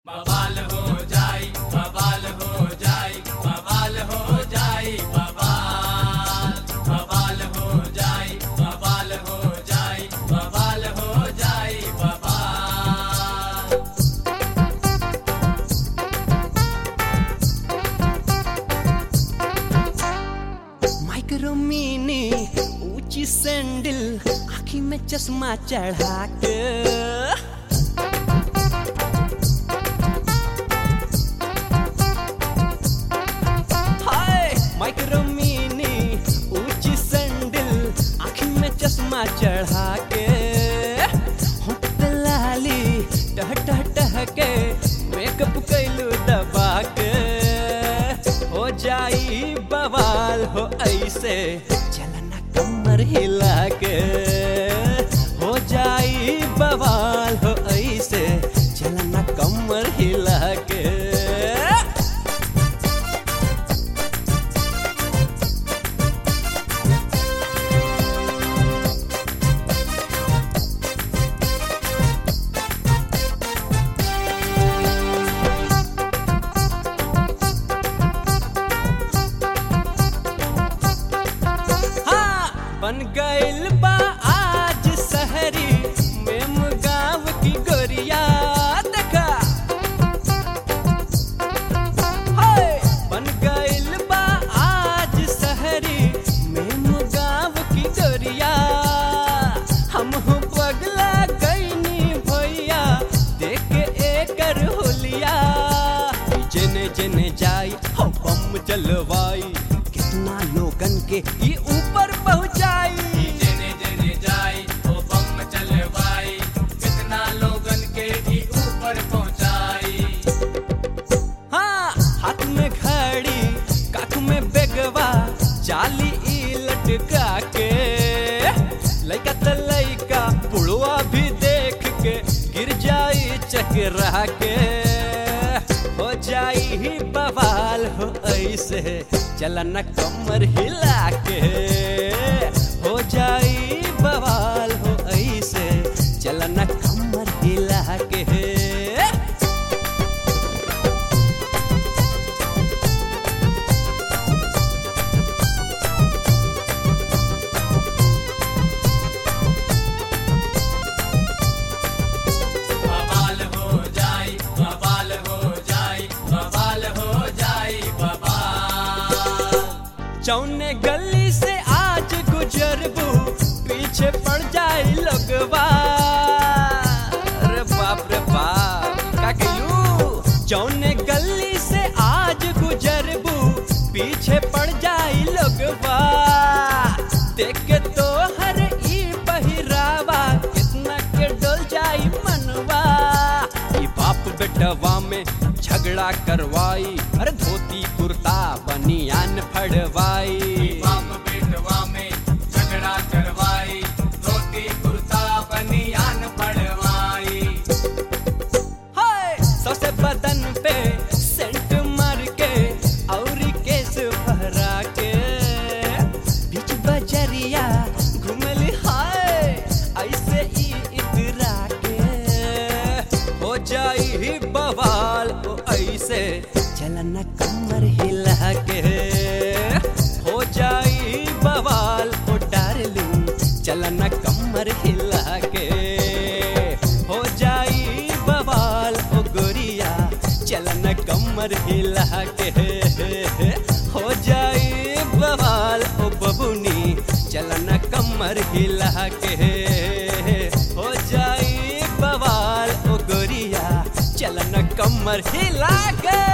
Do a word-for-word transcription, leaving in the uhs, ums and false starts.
बवाल हो जाई बवाल हो जाई बवाल हो जाई बवाल बवाल हो जाई बवाल हो जाई बवाल हो जाई बवाल। माइक्रो मिनी ऊंची सैंडल आँखी में चश्मा चढ़ा के माइक्रो मिनी ऊंची सैंडल आँखी में चश्मा चढ़ा के होंठ पे लाली टह टह टह के मेकअप कैलू दबा के हो जाई बवाल हो ऐसे चलना कमर हिला के हो जाई बवाल हो ऐसे चलना कमर हिला के। बन गइल बा आज शहरी मेम गाँव की गोरिया देखा हाय बन गइल बा आज शहरी मेम गाँव की गोरिया हम हो पगला गईनी भैया देख एकर होलिया जने जने जाई हो बम जलवाई कितना लोगन के ये ऊपर पहुंचाई जने जने जाई ओ बम चलवाई कितना लोगन के भी ऊपर पहुंचाई। हाँ हाथ में घड़ी काख में बेगवा चाली ई लटका के लइका त लइका बुढ़वा भी देख के गिर जाई चकरा के हो जाई ही बवाल हो ऐसे चलना कमर हिला के हो जाई बवाल हो ऐसे चलना कमर हिला के। बवाल हो जाई बवाल हो जाई बवाल हो जाई बवाल। चौने गली से आज गुजरबू पीछे पड़ जाए लगवा अरे बाप रे बाप का कहलू चौने गली से आज गुजरबू पीछे पड़ जाए लगवा देख के तो हर ई बहिरावा कितना के डोल जाई मनवा ई बाप बेटवा में झगड़ा करवाई अरे धोती कुर्ता बनियान फड़वाई बाप बेटवा में झगड़ा करवाई धोती कुर्ता बनियान फड़वाई। हाय सौसे बदन पे सेंट मार के औरी केस फहरा के बीच बजरिया घुमली हाय ऐसे ही इतरा के हो जाई ही बवाल हो ऐसे चलना कमर हिला के हो जाई बवाल हो डार्लिंग चलना कमर हिला के हो जाई बवाल हो गोरिया चलना कमर हिला के हो जाई बवाल हो बबुनी चलना कमर हिला के हो जाई बवाल हो गोरिया चलना कमर हिला के।